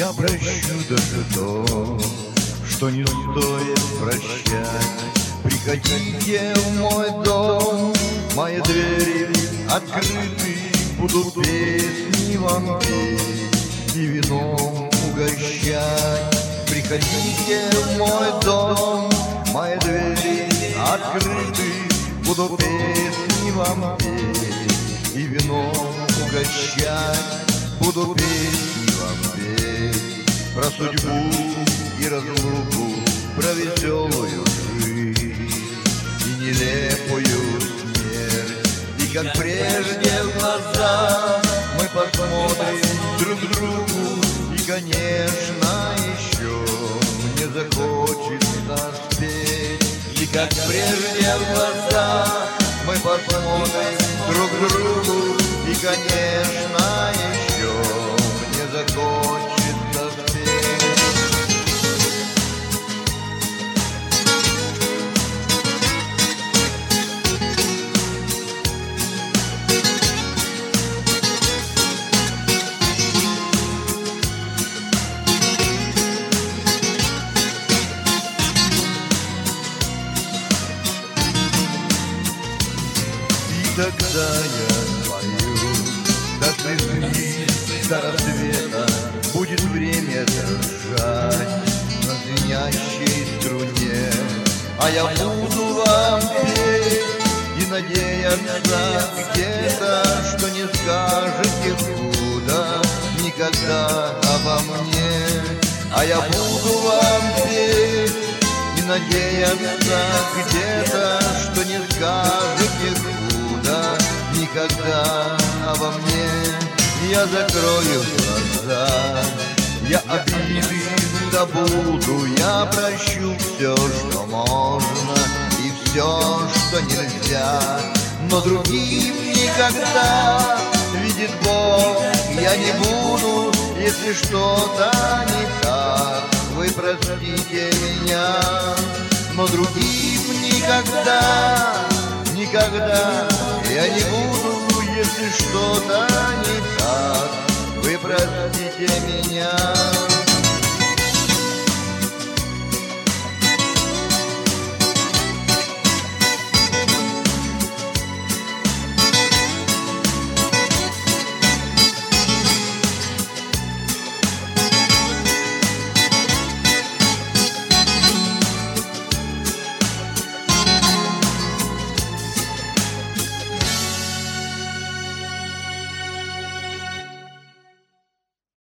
Я прощу даже то, что не стоит прощать. Приходите в мой дом, мои двери открыты, буду песни вам петь и вином угощать. Приходите в мой дом, мои двери открыты, буду песни вам петь и вином угощать. Буду песни вам петь про судьбу и разлуку, про веселую жизнь и нелепую смерть. И как прежде в глаза мы посмотрим друг другу, и, конечно, еще мне захочется спеть. И как прежде в глаза мы посмотрим друг другу, и, конечно, еще мне захочется спеть. И тогда я пою до слезы, до рассвета будет время дрожать на звенящей струне. А я буду вам петь и надеяться где-то, что не скажете худо никогда обо мне. А я буду вам петь и надеяться где-то, что не скажете худо никогда обо мне. Я закрою глаза, я обиды забуду, я прощу все, что можно, и все, что нельзя. Но другим никогда, видит Бог, я не буду, если что-то не так, вы простите меня. Но другим никогда, никогда я не буду, если что-то не так, вы простите меня.